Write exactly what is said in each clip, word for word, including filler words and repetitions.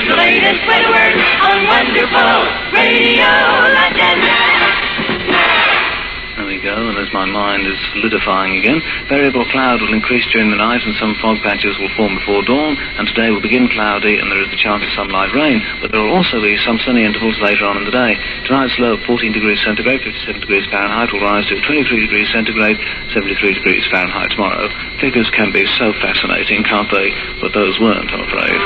the latest weather word on Wonderful Radio London. There we go, and as my mind is solidifying again, variable cloud will increase during the night and some fog patches will form before dawn, and today will begin cloudy and there is the chance of some light rain, but there will also be some sunny intervals later on in the day. Tonight's low of fourteen degrees centigrade, fifty-seven degrees Fahrenheit will rise to twenty-three degrees centigrade, seventy-three degrees Fahrenheit tomorrow. Figures can be so fascinating, can't they? But those weren't, I'm afraid.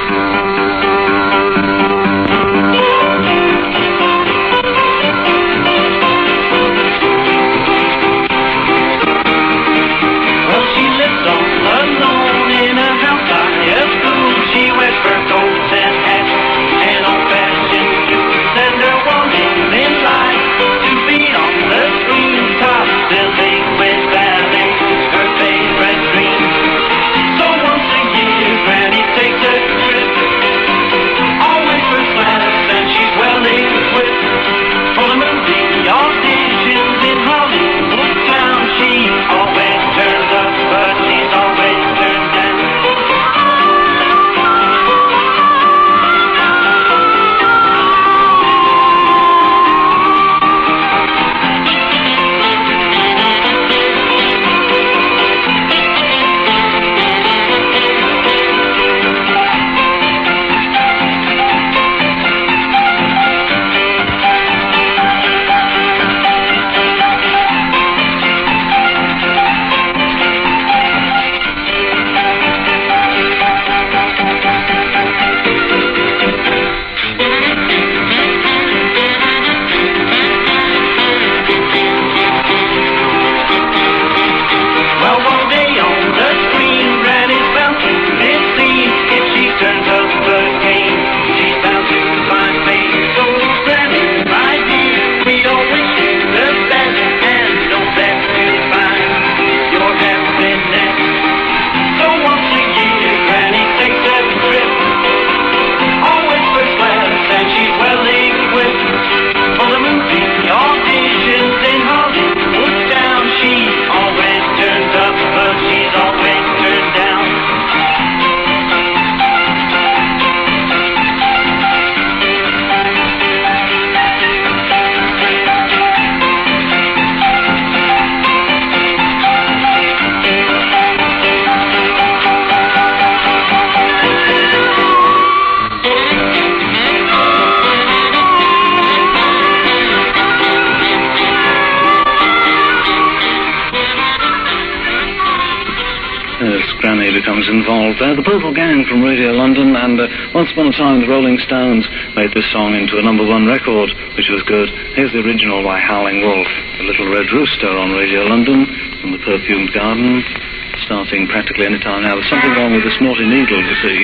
Becomes involved there. The Purple Gang from Radio London, and uh, once upon a time the Rolling Stones made this song into a number one record, which was good. Here's the original by Howling Wolf, The Little Red Rooster on Radio London, from the Perfumed Garden, starting practically any time now. There's something wrong with this naughty needle, you see.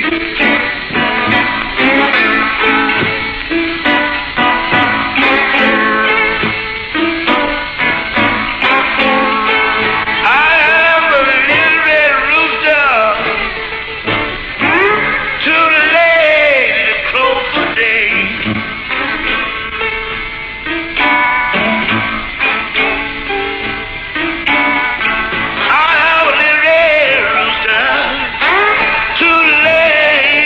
Too late.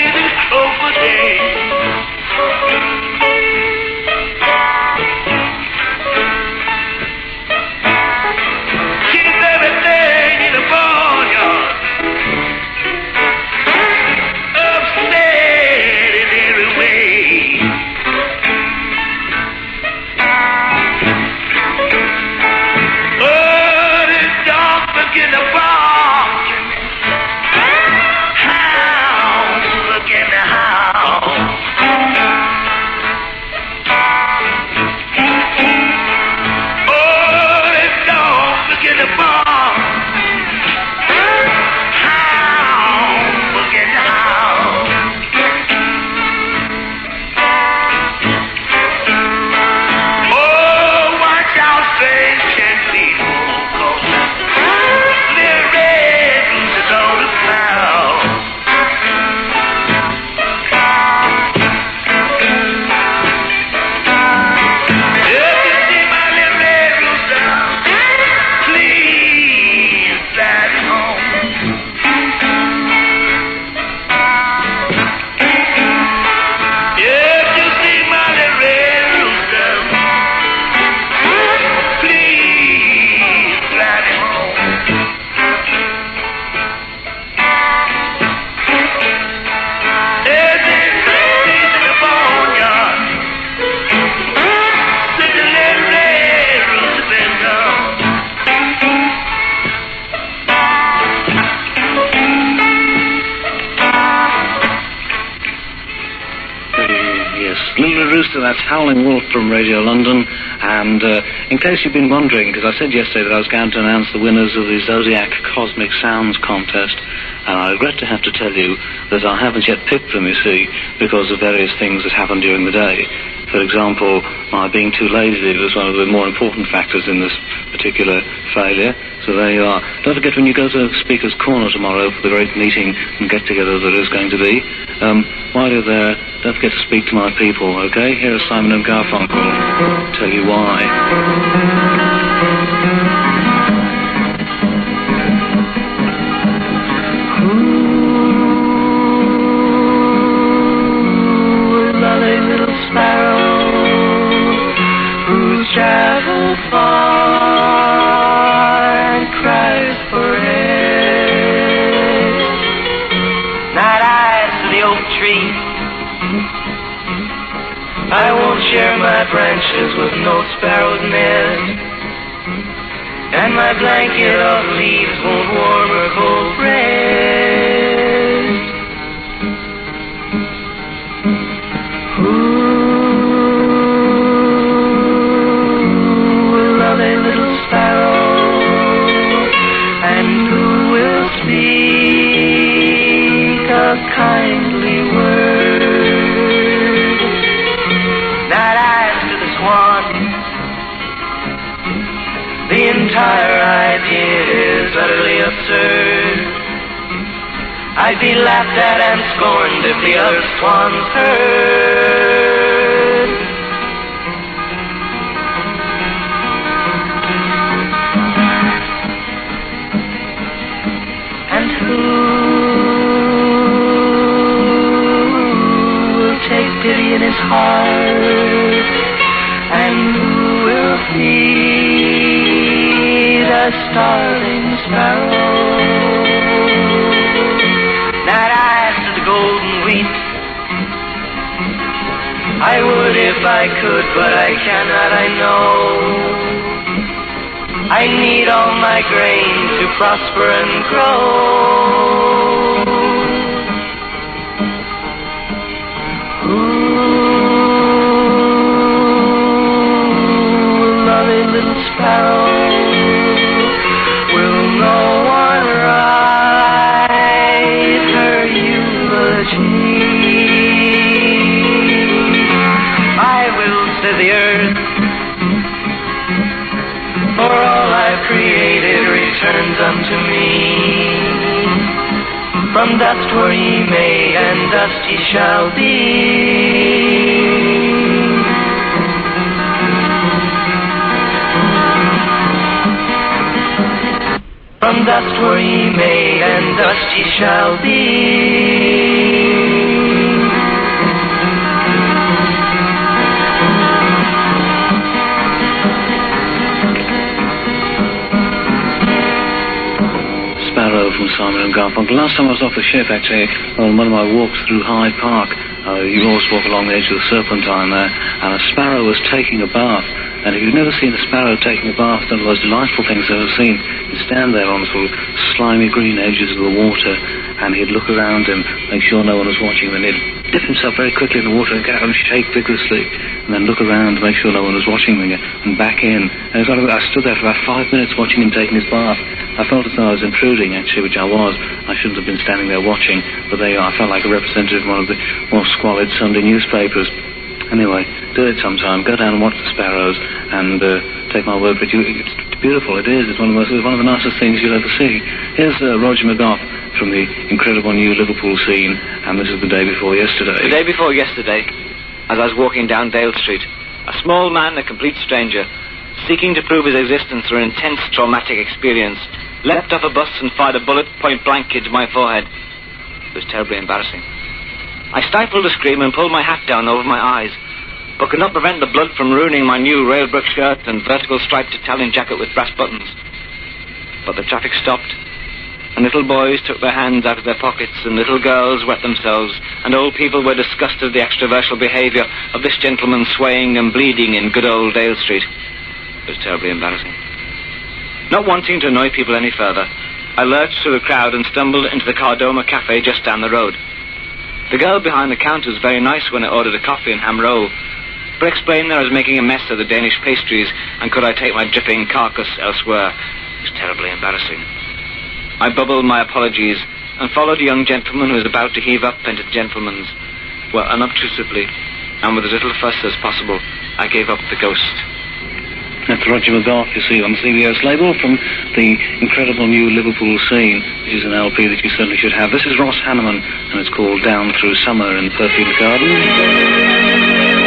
Little Rooster, that's Howling Wolf from Radio London. And uh, in case you've been wondering, because I said yesterday that I was going to announce the winners of the Zodiac Cosmic Sounds contest, and I regret to have to tell you that I haven't yet picked them, you see, because of various things that happened during the day. For example, my being too lazy was one of the more important factors in this particular failure. So there you are. Don't forget, when you go to Speaker's Corner tomorrow for the great meeting and get-together there is going to be, um, while you're there, don't forget to speak to my people, okay? Here is Simon and Garfunkel. Tell you why. Travel far and cries for rest. Night eyes to the oak tree. I won't share my branches with no sparrow's nest, and my blanket of leaves won't warm her cold breast. Ooh. Kindly word. Night eyes to the swan. The entire idea is utterly absurd. I'd be laughed at and scorned if the other swans heard. And who pity in his heart, and who will feed a starving sparrow? Night eyes to the golden wheat. I would if I could, but I cannot, I know. I need all my grain to prosper and grow. Sparrow, will no one write her eulogy? I will to the earth, for all I've created returns unto me. From dust where ye made, and dust ye shall be. From dust were ye made, and dust ye shall be. Sparrow from Simon and Garfunkel. Last time I was off the ship, actually, on one of my walks through Hyde Park, uh, you always walk along the edge of the Serpentine there, and a sparrow was taking a bath. And if you've never seen a sparrow taking a bath, it's one of the most delightful things I've ever seen. He'd stand there on the sort of slimy green edges of the water, and he'd look around him, make sure no one was watching him, and he'd dip himself very quickly in the water and get out and shake vigorously, and then look around to make sure no one was watching him again, and back in. And it was, I stood there for about five minutes watching him taking his bath. I felt as though I was intruding, actually, which I was. I shouldn't have been standing there watching, but there you are. I felt like a representative of one of the more squalid Sunday newspapers. Anyway, do it sometime. Go down and watch the sparrows, and uh, take my word for it. It's beautiful. It is. It's one of the most, one of the nicest things you'll ever see. Here's uh, Roger McGough from the incredible new Liverpool scene, and this is the day before yesterday. The day before yesterday, as I was walking down Dale Street, a small man, a complete stranger, seeking to prove his existence through an intense traumatic experience, leapt off a bus and fired a bullet point blank into my forehead. It was terribly embarrassing. I stifled a scream and pulled my hat down over my eyes, but could not prevent the blood from ruining my new rail brick shirt and vertical striped Italian jacket with brass buttons. But the traffic stopped, and little boys took their hands out of their pockets, and little girls wet themselves, and old people were disgusted at the extroversial behaviour of this gentleman swaying and bleeding in good old Dale Street. It was terribly embarrassing. Not wanting to annoy people any further, I lurched through the crowd and stumbled into the Cardoma Cafe just down the road. The girl behind the counter was very nice when I ordered a coffee and ham roll, but explained that I was making a mess of the Danish pastries and could I take my dripping carcass elsewhere. It was terribly embarrassing. I bubbled my apologies and followed a young gentleman who was about to heave up into the gentleman's. Well, unobtrusively, and with as little fuss as possible, I gave up the ghost. That's Roger McGough, you see, on the C B S label from the incredible new Liverpool Scene, which is an L P that you certainly should have. This is Ross Hanneman, and it's called Down Through Summer in the Perfumed Garden.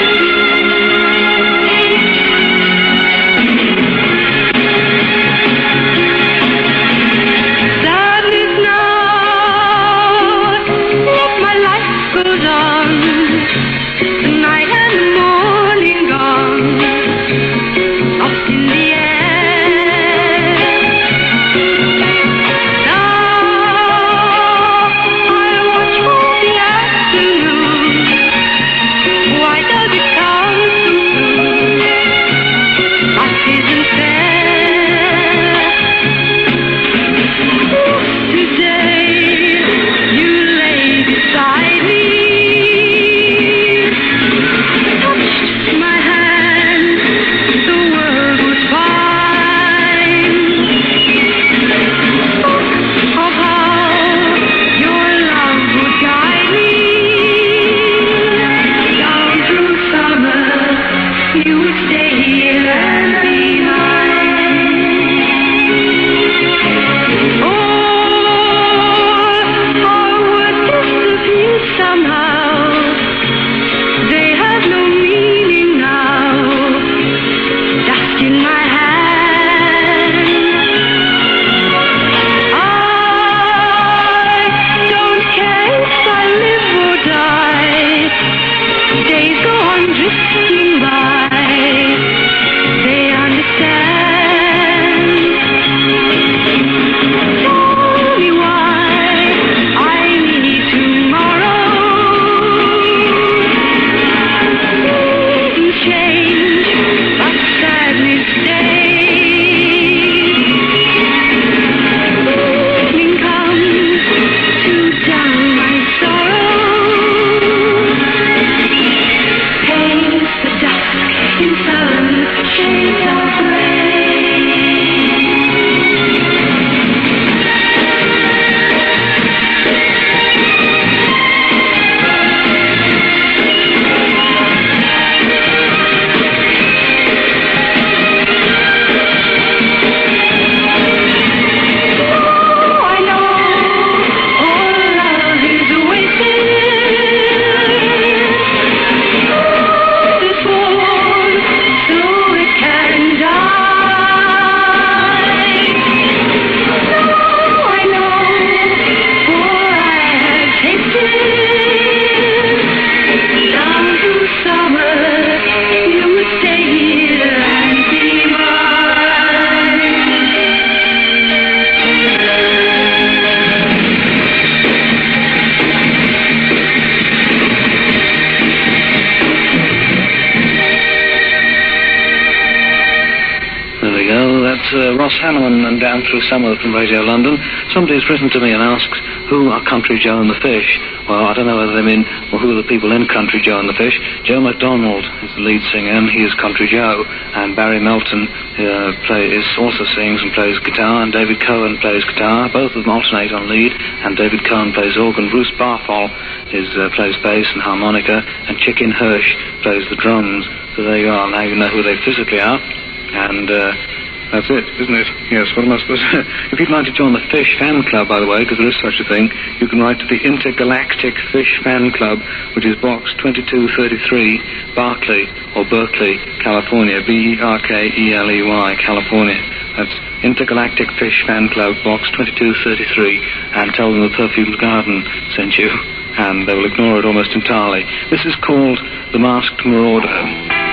Uh, Ross Hanneman and Down Through Summer from Radio London. Somebody's written to me and asked, who are Country Joe and the Fish? Well, I don't know whether they mean, well, who are the people in Country Joe and the Fish? Joe McDonald is the lead singer, and he is Country Joe, and Barry Melton uh, play, is also sings and plays guitar, and David Cohen plays guitar. Both of them alternate on lead, and David Cohen plays organ. Bruce Barthol is, uh, plays bass and harmonica, and Chicken Hirsch plays the drums. So there you are. Now you know who they physically are, and uh, that's it, isn't it? Yes, what am I supposed to... If you'd like to join the Fish Fan Club, by the way, because there is such a thing, you can write to the Intergalactic Fish Fan Club, which is Box twenty-two thirty-three, Berkeley, or Berkeley, California, B E R K E L E Y, California. That's Intergalactic Fish Fan Club, Box twenty-two thirty-three, and tell them the Perfumed Garden sent you, and they will ignore it almost entirely. This is called The Masked Marauder.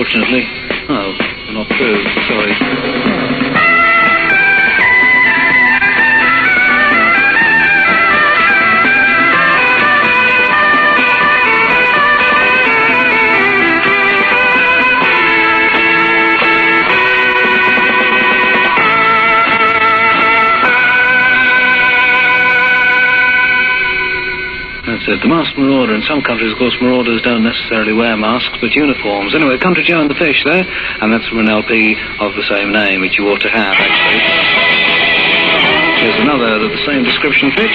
unfortunately. Oh, not true. Sorry. That's it. The masked marauder. In some countries, of course, marauders don't necessarily wear masks, but uniforms. Anyway, Country Joe and the Fish there, and that's from an L P of the same name, which you ought to have, actually. Here's another that the same description fits.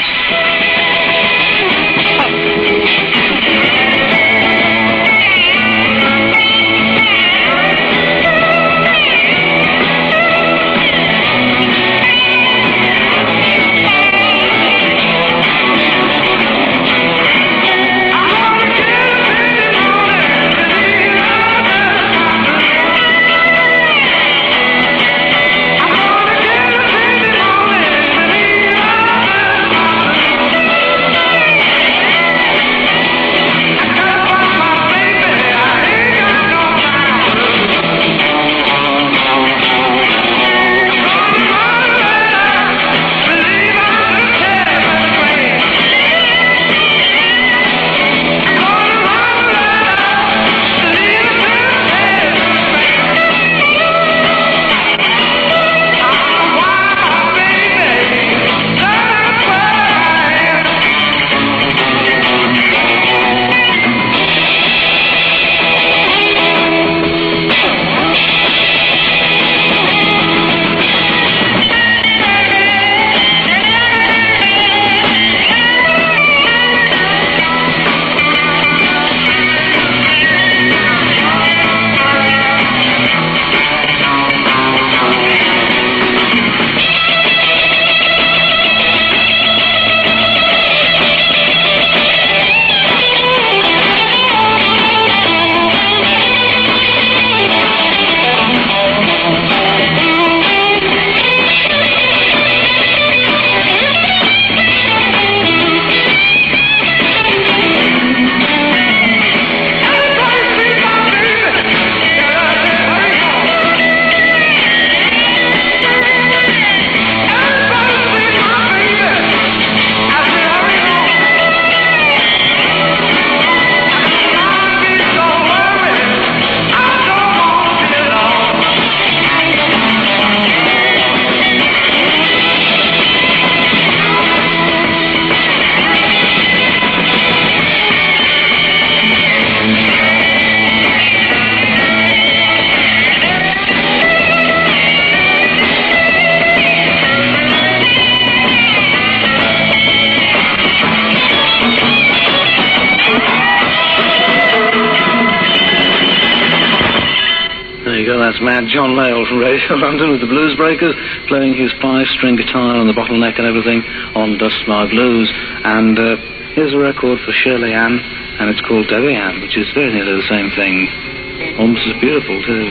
That's Mad John Mayall from Radio London with the Blues Breakers, playing his five-string guitar on the bottleneck and everything on Dust My Blues. And uh, here's a record for Shirley Ann, and it's called Debbie Ann, which is very nearly the same thing. Almost as beautiful, too.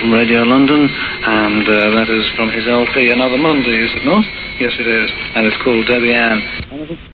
from Radio London, and uh, that is from his L P Another Monday, is it not? Yes, it is, and it's called Debbie Ann.